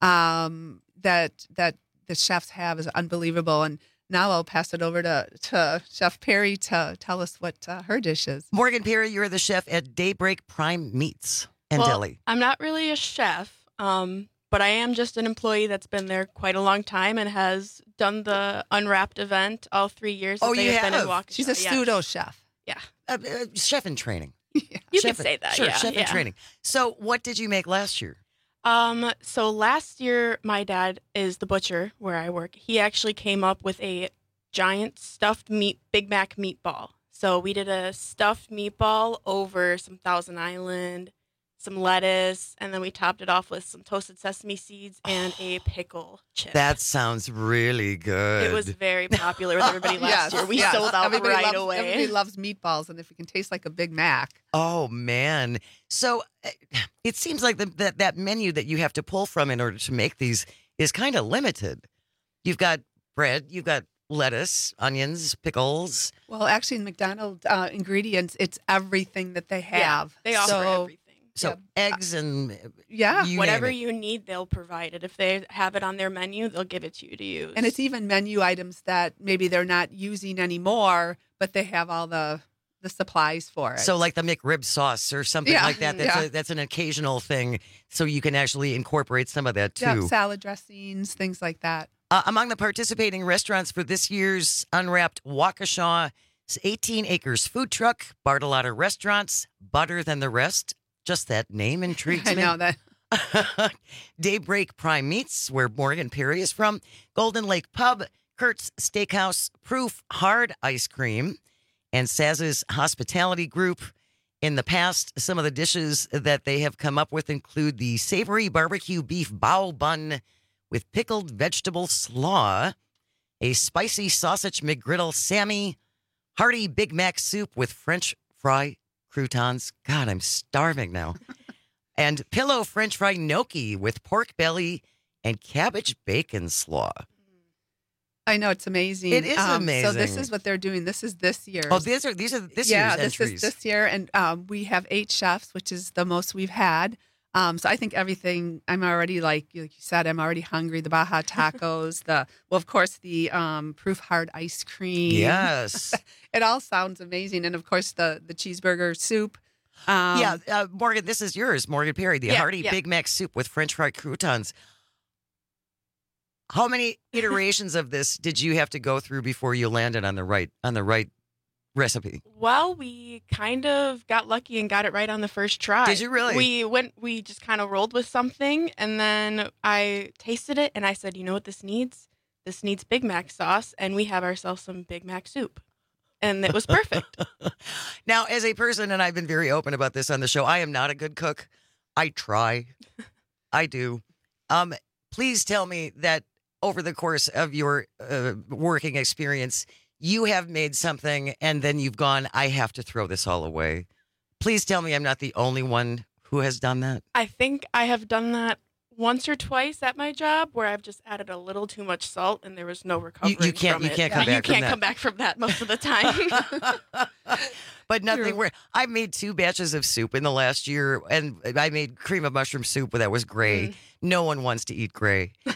that the chefs have is unbelievable. And now I'll pass it over to Chef Perry to tell us what her dish is. Morgan Perry, you're the chef at Daybreak Prime Meats and Deli. I'm not really a chef. But I am just an employee that's been there quite a long time and has done the Unwrapped event all 3 years. Oh, you have? Been in Waukesha. She's a pseudo chef. Yeah. Chef in training. You could say that. Sure, yeah, chef in training. So what did you make last year? So last year, my dad is the butcher where I work. He actually came up with a giant stuffed Big Mac meatball. So we did a stuffed meatball over some Thousand Island, some lettuce, and then we topped it off with some toasted sesame seeds and a pickle chip. That sounds really good. It was very popular with everybody last year. We sold out right away. Everybody loves meatballs, and if it can taste like a Big Mac. Oh, man. So it seems like that menu that you have to pull from in order to make these is kind of limited. You've got bread, you've got lettuce, onions, pickles. Well, actually, in McDonald's ingredients, it's everything that they have. Yeah, they offer everything. So eggs and whatever you need, they'll provide it. If they have it on their menu, they'll give it to you to use. And it's even menu items that maybe they're not using anymore, but they have all the supplies for it. So like the McRib sauce or something like that. That's an occasional thing. So you can actually incorporate some of that too. Yeah, salad dressings, things like that. Among the participating restaurants for this year's Unwrapped Waukesha, 18 Acres Food Truck, Bartolotta Restaurants, Butter Than the Rest. Just that name intrigues me. I know that. Daybreak Prime Meats, where Morgan Perry is from. Golden Lake Pub, Kurt's Steakhouse, Proof Hard Ice Cream, and Saz's Hospitality Group. In the past, some of the dishes that they have come up with include the savory barbecue beef bao bun with pickled vegetable slaw, a spicy sausage McGriddle Sammy, hearty Big Mac soup with French fry croutons. God, I'm starving now. And pillow French fry gnocchi with pork belly and cabbage bacon slaw. I know, it's amazing. It is amazing. So this is what they're doing. This is this year. Oh, these are this year's entries. Yeah, this is this year, and we have 8 chefs, which is the most we've had. So I think everything. I'm already like you said. I'm already hungry. The Baja tacos. Of course, the Proof Hard ice cream. Yes, it all sounds amazing, and of course the cheeseburger soup. Morgan, this is yours, Morgan Perry. The hearty Big Mac soup with French fried croutons. How many iterations of this did you have to go through before you landed on the right recipe? Well, we kind of got lucky and got it right on the first try. Did you really? We just kind of rolled with something, and then I tasted it, and I said, you know what this needs? This needs Big Mac sauce, and we have ourselves some Big Mac soup. And it was perfect. Now, as a person, and I've been very open about this on the show, I am not a good cook. I try. I do. Please tell me that over the course of your working experience, you have made something and then you've gone, I have to throw this all away. Please tell me I'm not the only one who has done that. I think I have done that once or twice at my job where I've just added a little too much salt and there was no recovery from it. You can't come back from that most of the time. But nothing. I made 2 batches of soup in the last year, and I made cream of mushroom soup that was gray. No one wants to eat gray.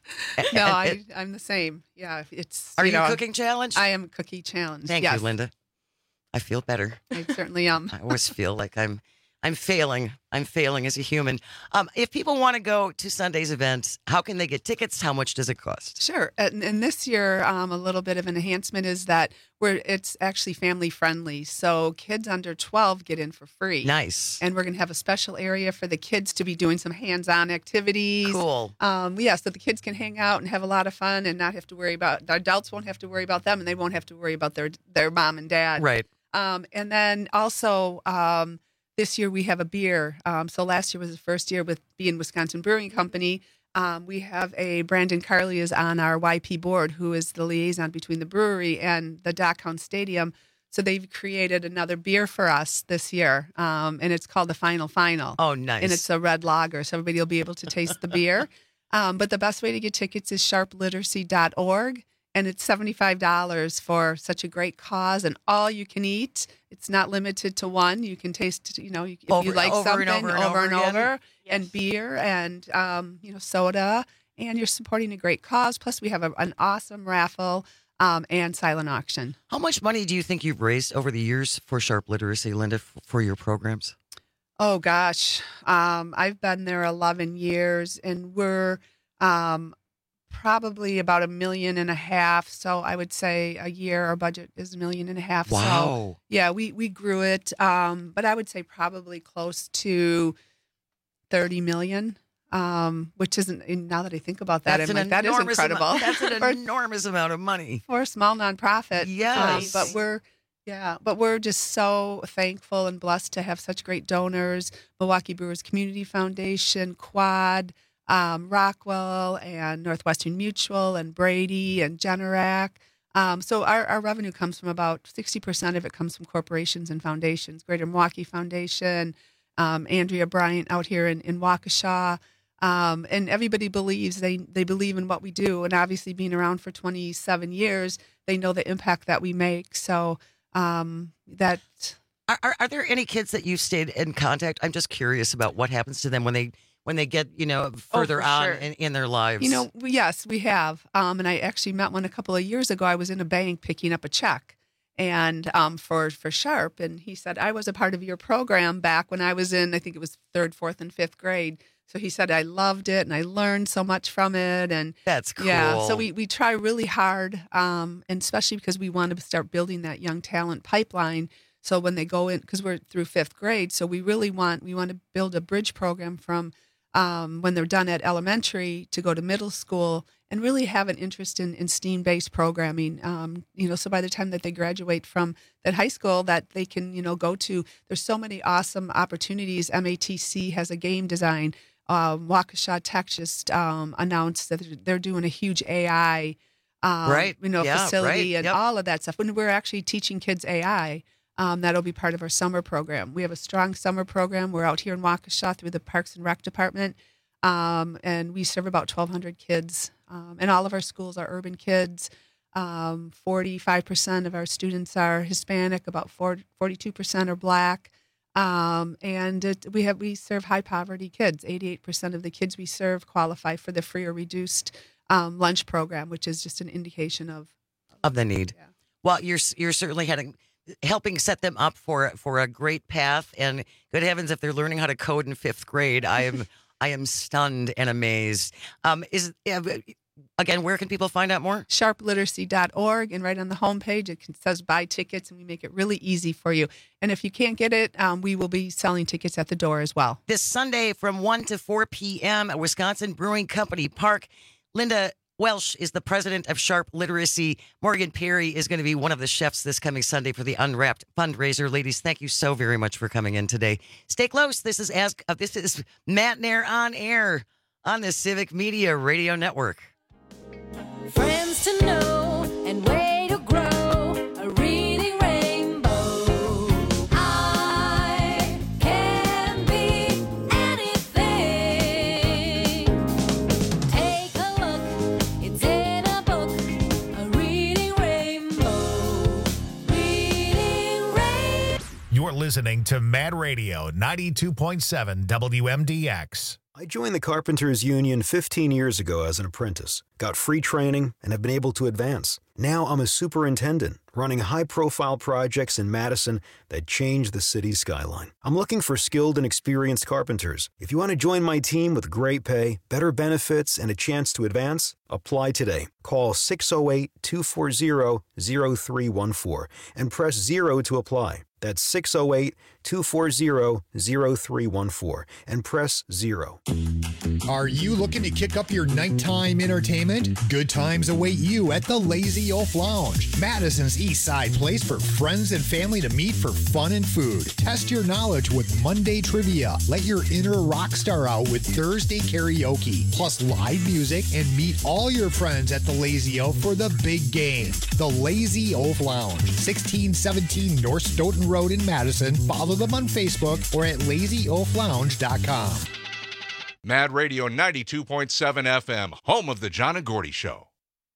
No, I'm the same. Yeah, it's. Are you cooking challenged? I am cookie challenged. Thank you, Linda. I feel better. I certainly am. I always feel like I'm failing. I'm failing as a human. If people want to go to Sunday's event, how can they get tickets? How much does it cost? Sure. And this year, a little bit of an enhancement is that it's actually family friendly. So kids under 12 get in for free. Nice. And we're going to have a special area for the kids to be doing some hands-on activities. Cool. So the kids can hang out and have a lot of fun and not have to worry about, the adults won't have to worry about them, and they won't have to worry about their mom and dad. Right. And then also, this year we have a beer. So last year was the first year with being Wisconsin Brewing Company. We have Brandon Carley is on our YP board, who is the liaison between the brewery and the Dockhound Stadium. So they've created another beer for us this year, and it's called the Final Final. Oh, nice. And it's a red lager, so everybody will be able to taste the beer. But the best way to get tickets is sharpliteracy.org. And it's $75 for such a great cause, and all you can eat. It's not limited to one. You can taste, if you like something over and over, and beer and, soda, and you're supporting a great cause. Plus, we have an awesome raffle and silent auction. How much money do you think you've raised over the years for Sharp Literacy, Linda, for your programs? Oh, gosh. I've been there 11 years, and we're probably about $1.5 million. So I would say a year our budget is $1.5 million. Wow. So yeah, we grew it. But I would say probably close to 30 million. Which isn't, now that I think about that, I'm like, that is incredible. That's an enormous amount of money for a small nonprofit. Yes. But we're just so thankful and blessed to have such great donors. Milwaukee Brewers Community Foundation, Quad, Rockwell, and Northwestern Mutual, and Brady, and Generac. So our revenue comes from about 60% of it comes from corporations and foundations. Greater Milwaukee Foundation, Andrea Bryant out here in Waukesha. And everybody believes they believe in what we do. And obviously being around for 27 years, they know the impact that we make. So that... Are there any kids that you've stayed in contact? I'm just curious about what happens to them when they get, further on in their lives. Yes, we have. And I actually met one a couple of years ago. I was in a bank picking up a check and for Sharp. And he said, I was a part of your program back when I was in, I think it was 3rd, 4th, and 5th grade. So he said, I loved it and I learned so much from it. And that's cool. Yeah, so we try really hard, and especially because we want to start building that young talent pipeline. So when they go in, because we're through 5th grade, so we want to build a bridge program from when they're done at elementary to go to middle school and really have an interest in STEAM-based programming. So by the time that they graduate from that high school, that they can, go to, there's so many awesome opportunities. MATC has a game design. Waukesha Tech just announced that they're doing a huge AI, facility and all of that stuff. When we're actually teaching kids AI, that'll be part of our summer program. We have a strong summer program. We're out here in Waukesha through the Parks and Rec Department, and we serve about 1,200 kids. And all of our schools are urban kids. 45% of our students are Hispanic, about 42% are Black. We serve high poverty kids. 88% of the kids we serve qualify for the free or reduced lunch program, which is just an indication of the need. Yeah. Well, you're certainly helping set them up for a great path. And good heavens, if they're learning how to code in 5th grade, I am stunned and amazed. Again, where can people find out more? Sharpliteracy.org, and right on the homepage it says buy tickets, and we make it really easy for you. And if you can't get it, we will be selling tickets at the door as well. This Sunday from 1 to 4 p.m. at Wisconsin Brewing Company Park. Linda Welsh is the president of Sharp Literacy. Morgan Perry is going to be one of the chefs this coming Sunday for the Unwrapped fundraiser. Ladies, thank you so very much for coming in today. Stay close. This is Matt Nair on air on the Civic Media Radio Network. Friends to know and way to grow, a reading rainbow. I can be anything. Take a look, it's in a book, a reading rainbow. Reading rainbow. You're listening to Mad Radio 92.7 WMDX. I joined the Carpenters Union 15 years ago as an apprentice, got free training, and have been able to advance. Now I'm a superintendent, running high-profile projects in Madison that change the city's skyline. I'm looking for skilled and experienced carpenters. If you want to join my team with great pay, better benefits, and a chance to advance, apply today. Call 608-240-0314 and press 0 to apply. That's 608-240-0314 and press 0. Are you looking to kick up your nighttime entertainment? Good times await you at the Lazy Oaf Lounge, Madison's East Side place for friends and family to meet for fun and food. Test your knowledge with Monday trivia. Let your inner rock star out with Thursday karaoke, plus live music, and meet all your friends at the Lazy Oaf for the big game. The Lazy Oaf Lounge, 1617 North Stoughton Road in Madison. Follow them on Facebook or at lazyoaflounge.com. Mad Radio 92.7 FM, home of the John and Gordy Show.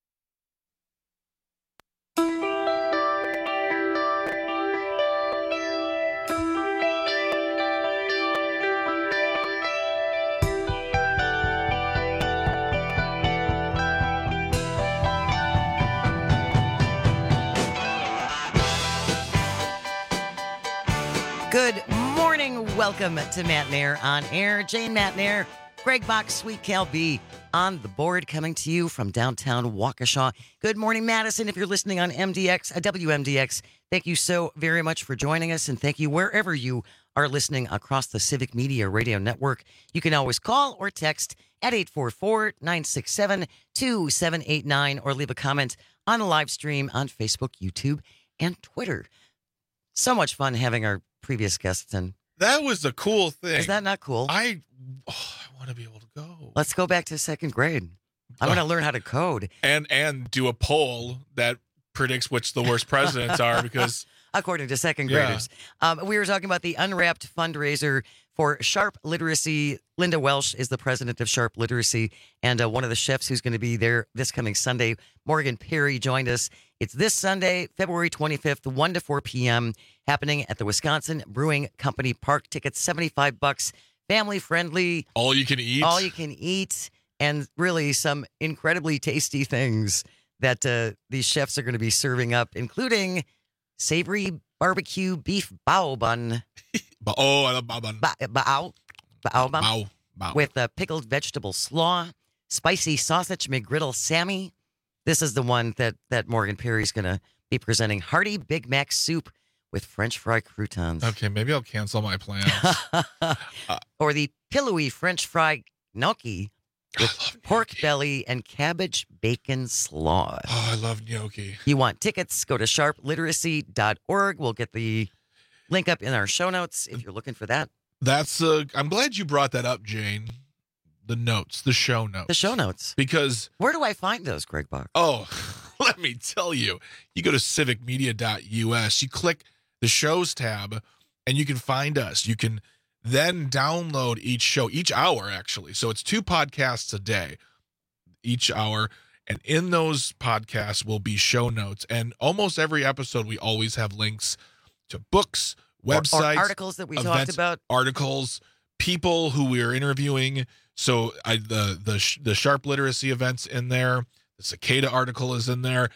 Good morning. Welcome to Matt Nair on Air. Jane Matt Nair, Greg Box, Sweet Cal B on the board, coming to you from downtown Waukesha. Good morning, Madison. If you're listening on MDX, WMDX, thank you so very much for joining us, and thank you wherever you are listening across the Civic Media Radio Network. You can always call or text at 844-967-2789 or leave a comment on the live stream on Facebook, YouTube, and Twitter. So much fun having our previous guests in. That was a cool thing. Is that not cool? I want to be able to go. Let's go back to second grade. I'm going to learn how to code. And do a poll that predicts which the worst presidents are, because according to second graders. We were talking about the Unwrapped fundraiser for Sharp Literacy. Linda Welsh is the president of Sharp Literacy, and one of the chefs who's going to be there this coming Sunday, Morgan Perry, joined us. It's this Sunday, February 25th, 1 to 4 p.m., happening at the Wisconsin Brewing Company Park. Tickets $75, family friendly. All you can eat. All you can eat, and really some incredibly tasty things that these chefs are going to be serving up, including savory barbecue beef bao bun. Oh, I love bao bun. Bao bun. Bao. With pickled vegetable slaw, spicy sausage McGriddle Sammy. This is the one that Morgan Perry's going to be presenting. Hearty Big Mac soup with French fry croutons. Okay, maybe I'll cancel my plans. Or the pillowy French fry gnocchi with pork belly and cabbage bacon slaw. Oh, I love gnocchi. You want tickets? Go to sharpliteracy.org. We'll get the link up in our show notes if you're looking for that. I'm glad you brought that up, Jane. The notes, the show notes. The show notes. Because where do I find those, Greg Bach? Oh, let me tell you. You go to civicmedia.us, you click the shows tab, and you can find us. You can then download each show, each hour, actually. So it's 2 podcasts a day, each hour. And in those podcasts will be show notes. And almost every episode, we always have links to books, websites, or articles that we talked about. Articles, people who we are interviewing. So the Sharp Literacy events in there. The Cicada article is in there.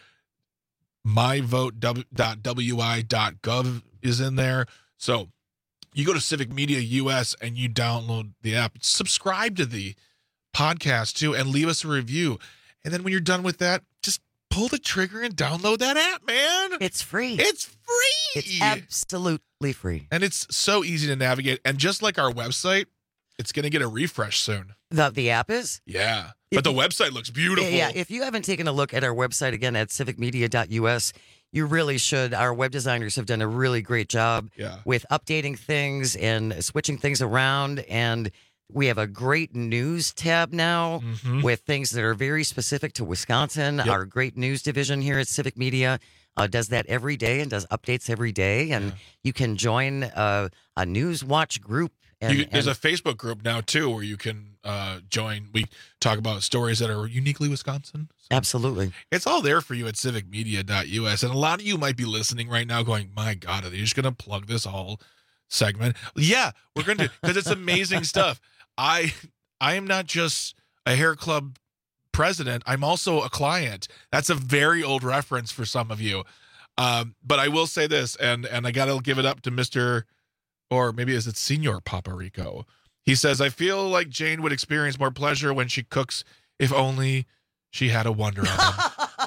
myvote.wi.gov is in there. So you go to Civic Media US and you download the app. Subscribe to the podcast too and leave us a review. And then when you're done with that, just pull the trigger and download that app, man. It's free. It's free. It's absolutely free. And it's so easy to navigate. And just like our website, it's going to get a refresh soon. The app is? Yeah. But the website looks beautiful. Yeah. If you haven't taken a look at our website, again, at civicmedia.us, you really should. Our web designers have done a really great job with updating things and switching things around. And we have a great news tab now with things that are very specific to Wisconsin. Yep. Our great news division here at Civic Media does that every day and does updates every day. And you can join a News Watch group. There's a Facebook group now, too, where you can join. We talk about stories that are uniquely Wisconsin. So absolutely. It's all there for you at civicmedia.us. And a lot of you might be listening right now going, my God, are they just going to plug this whole segment? Yeah, we're going to, because it's amazing stuff. I I am not just a hair club president. I'm also a client. That's a very old reference for some of you. But I will say this, and I got to give it up to Mr. or maybe is it Senor Paparico? He says, I feel like Jane would experience more pleasure when she cooks if only she had a Wonder Oven.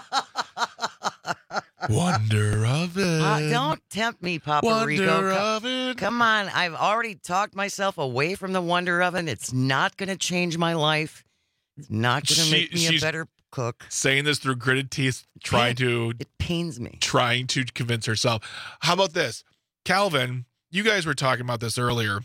Wonder Oven. Don't tempt me, Paparico. Wonder Oven. Come on. I've already talked myself away from the Wonder Oven. It's not going to change my life. It's not going to make me a better cook. Saying this through gritted teeth, it pains me. Trying to convince herself. How about this? Calvin, you guys were talking about this earlier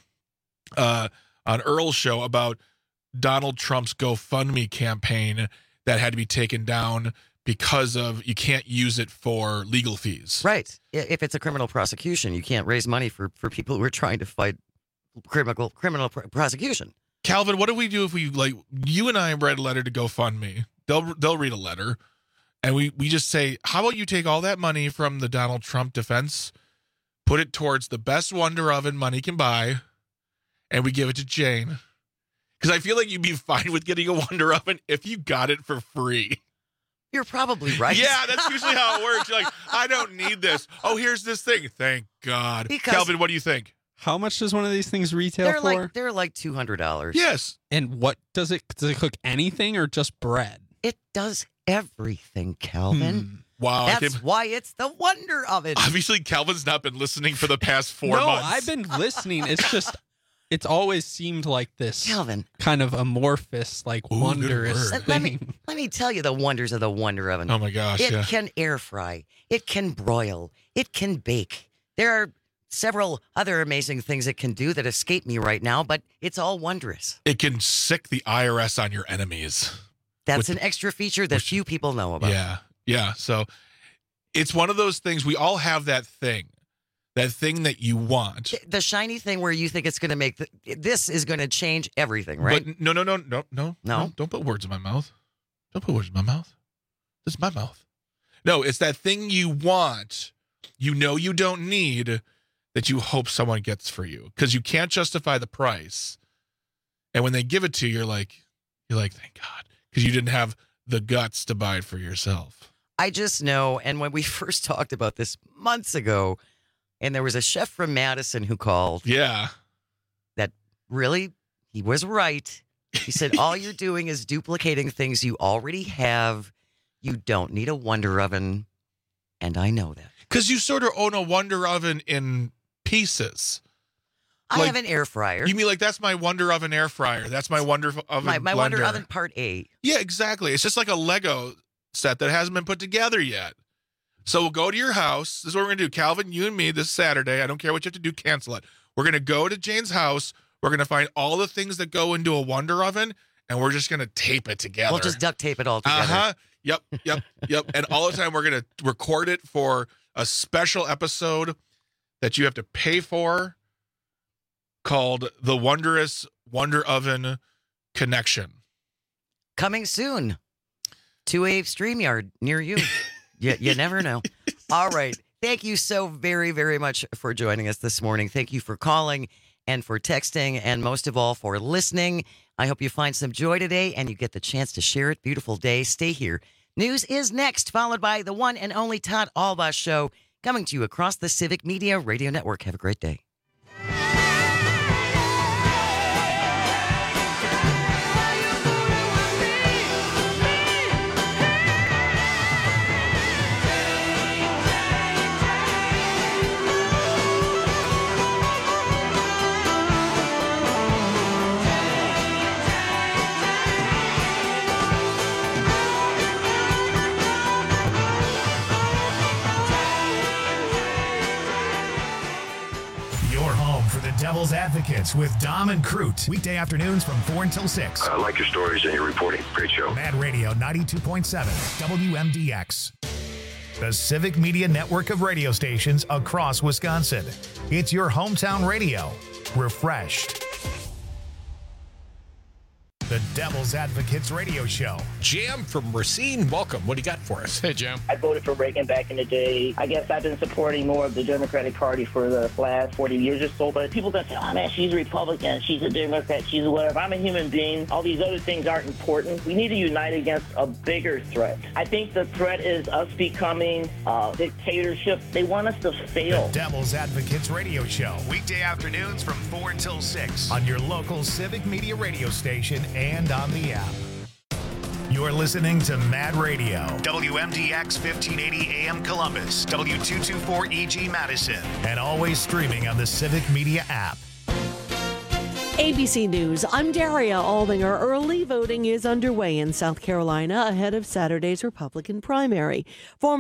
on Earl's show about Donald Trump's GoFundMe campaign that had to be taken down because of you can't use it for legal fees. Right. If it's a criminal prosecution, you can't raise money for people who are trying to fight criminal prosecution. Calvin, what do we do if we, like, you and I write a letter to GoFundMe? They'll read a letter, and we just say, how about you take all that money from the Donald Trump defense, put it towards the best Wonder Oven money can buy, and we give it to Jane? Because I feel like you'd be fine with getting a Wonder Oven if you got it for free. You're probably right. Yeah, that's usually how it works. You're like, I don't need this. Oh, here's this thing. Thank God. Calvin, what do you think? How much does one of these things retail for? They're like $200. Yes. And what does it cook anything or just bread? It does everything, Calvin. Wow. That's why it's the Wonder Oven. Obviously, Calvin's not been listening for the past 4 months. No, I've been listening. It's just, it's always seemed like this Calvin kind of amorphous, like wondrous thing. Let me tell you the wonders of the Wonder Oven. Oh my gosh. It can air fry. It can broil. It can bake. There are several other amazing things it can do that escape me right now, but it's all wondrous. It can sick the IRS on your enemies. That's an extra feature that few people know about. Yeah. Yeah. So it's one of those things. We all have that thing that you want. The shiny thing where you think it's going to make this is going to change everything, right? But no. Don't put words in my mouth. Don't put words in my mouth. This is my mouth. No, it's that thing you want, you know you don't need, that you hope someone gets for you because you can't justify the price. And when they give it to you, you're like, thank God, because you didn't have the guts to buy it for yourself. I just know, and when we first talked about this months ago, and there was a chef from Madison who called. Yeah. That really, he was right. He said, all you're doing is duplicating things you already have. You don't need a Wonder Oven. And I know that. Because you sort of own a Wonder Oven in pieces. I have an air fryer. You mean like that's my Wonder Oven air fryer? That's my Wonder Oven my Wonder Oven Part A. Yeah, exactly. It's just like a Lego set that hasn't been put together yet. So we'll go to your house. This is what we're going to do. Calvin, you and me this Saturday. I don't care what you have to do. Cancel it. We're going to go to Jane's house. We're going to find all the things that go into a Wonder Oven, and we're just going to tape it together. We'll just duct tape it all together. Uh-huh. Yep. And all the time we're going to record it for a special episode that you have to pay for called The Wondrous Wonder Oven Connection. Coming soon to a StreamYard near you. You never know. All right. Thank you so very, very much for joining us this morning. Thank you for calling and for texting and most of all for listening. I hope you find some joy today and you get the chance to share it. Beautiful day. Stay here. News is next, followed by the one and only Todd Albaugh Show, coming to you across the Civic Media Radio Network. Have a great day. Devil's Advocates with Dom and Crute. Weekday afternoons from 4 until 6. I like your stories and your reporting. Great show. Mad Radio 92.7 WMDX. The Civic Media network of radio stations across Wisconsin. It's your hometown radio. Refreshed. The Devil's Advocates Radio Show. Jam from Racine, welcome. What do you got for us? Hey, Jam. I voted for Reagan back in the day. I guess I've been supporting more of the Democratic Party for the last 40 years or so. But people that say, oh, man, she's a Republican, she's a Democrat, she's whatever. I'm a human being. All these other things aren't important. We need to unite against a bigger threat. I think the threat is us becoming a dictatorship. They want us to fail. The Devil's Advocates Radio Show. Weekday afternoons from 4 until 6 on your local Civic Media radio station and on the app. You're listening to Mad Radio, WMDX 1580 AM Columbus, W224EG Madison, and always streaming on the Civic Media app. ABC News, I'm Daria Aldinger. Early voting is underway in South Carolina ahead of Saturday's Republican primary. Former